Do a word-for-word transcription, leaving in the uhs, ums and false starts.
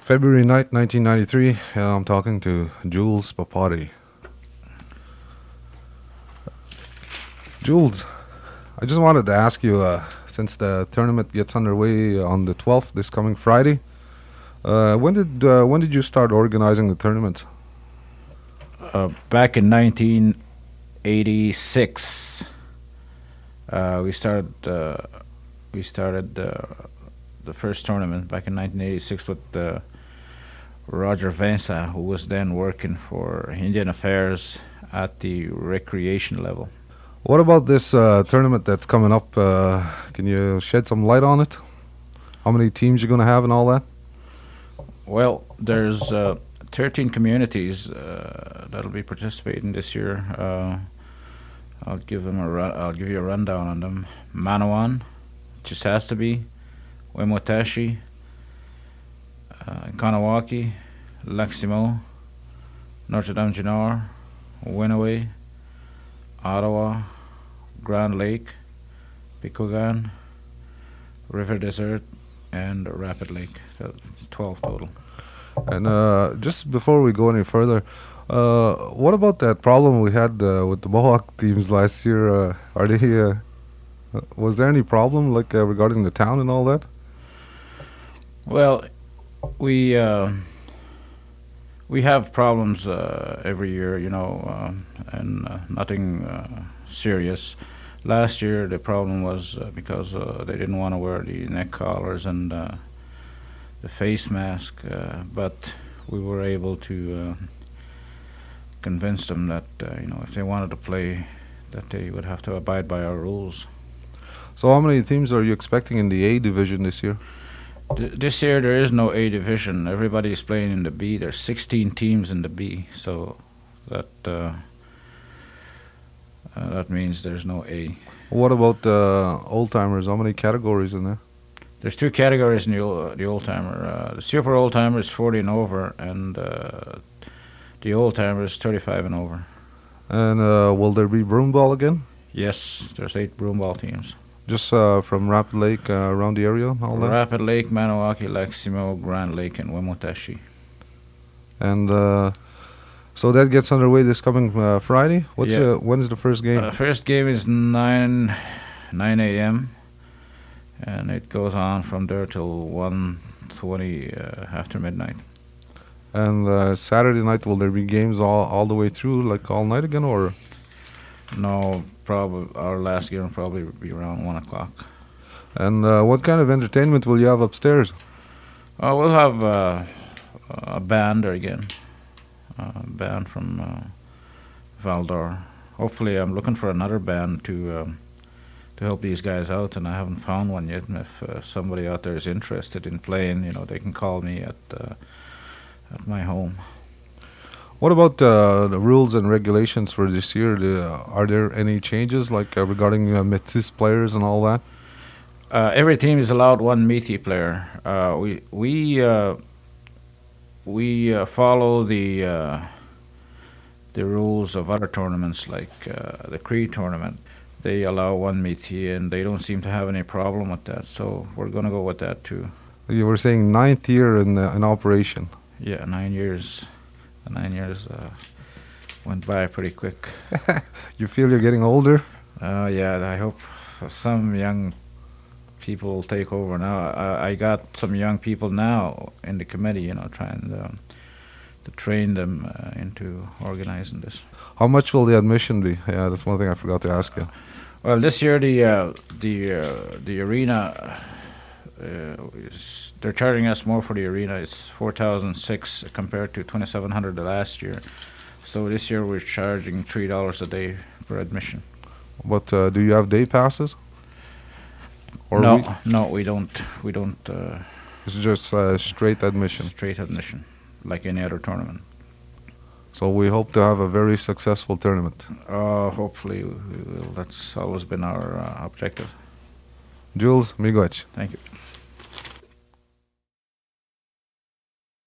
February ninth, nineteen ninety-three. Uh, I'm talking to Jules Papari. Jules, I just wanted to ask you, uh, since the tournament gets underway on the twelfth, this coming Friday, uh, when did uh, when did you start organizing the tournament? Uh, back in nineteen eighty-six, uh, we started uh, we started uh, the first tournament back in nineteen eighty-six with uh, Roger Vincent, who was then working for Indian Affairs at the recreation level. What about this uh, tournament that's coming up? Uh, can you shed some light on it? How many teams you're going to have and all that? Well, there's uh, thirteen communities uh, that'll be participating this year. Uh, I'll give them a ru- I'll give you a rundown on them. Manawan, Chisasibi, Wemotashi, uh, Kanawaki, Laximo, Notre Dame du Nord, Winaway, Ottawa, Grand Lake, Pikogan, River Desert, and Rapid Lake. So twelve total. And uh, just before we go any further, uh, what about that problem we had uh, with the Mohawk teams last year? Uh, are they? Uh, uh, was there any problem like uh, regarding the town and all that? Well, we uh, we have problems uh, every year, you know, uh, and uh, nothing uh, serious. Last year, the problem was uh, because uh, they didn't want to wear the neck collars and uh, the face mask, uh, but we were able to uh, convince them that uh, you know if they wanted to play, that they would have to abide by our rules. So how many teams are you expecting in the A division this year? Th- this year there is no A division. Everybody is playing in the B. There's sixteen teams in the B, so that uh, uh, that means there's no A. What about the uh, old timers? How many categories in there? There's two categories in the old, the old timer. Uh, the super old timer is forty and over, and uh, the old timer is thirty-five and over. And uh, will there be broom ball again? Yes, there's eight broom ball teams. Just uh, from Rapid Lake uh, around the area, all that. Rapid Lake, Maniwaki, Laximo, Grand Lake, and Wemotashi. And uh, so that gets underway this coming uh, Friday. What's Yeah. uh, when's the first game? Uh, first game is nine nine a.m. and it goes on from there till one twenty uh, after midnight. And uh, Saturday night, will there be games all all the way through, like all night again, or? No, probably our last game will probably be around one o'clock. And uh, what kind of entertainment will you have upstairs? Uh, we'll have uh, a band there again, a band from uh, Val-d'Or. Hopefully, I'm looking for another band to um, to help these guys out, and I haven't found one yet. And if uh, somebody out there is interested in playing, you know, they can call me at uh, at my home. What about uh, the rules and regulations for this year? The, are there any changes, like uh, regarding uh, Métis players and all that? Uh, every team is allowed one Métis player. Uh, we we uh, we uh, follow the uh, the rules of other tournaments, like uh, the Cree tournament. They allow one Métis, and they don't seem to have any problem with that. So we're going to go with that too. You were saying ninth year in uh, in operation. Yeah, nine years. The nine years uh, went by pretty quick. You feel you're getting older? Uh, yeah, I hope some young people will take over now. I, I got some young people now in the committee, you know, trying um, to train them uh, into organizing this. How much will the admission be? Yeah, that's one thing I forgot to ask you. Well, this year the uh, the uh, the arena uh, is, they're charging us more for the arena. It's four thousand six compared to twenty seven hundred the last year. So this year we're charging three dollars a day for admission. But uh, do you have day passes? Or no, we- no, we don't. We don't. Uh, It's just uh, straight admission. straight admission, like any other tournament. So we hope to have a very successful tournament. Uh, hopefully, we will. That's always been our uh, objective. Jules, miigwech. Thank you.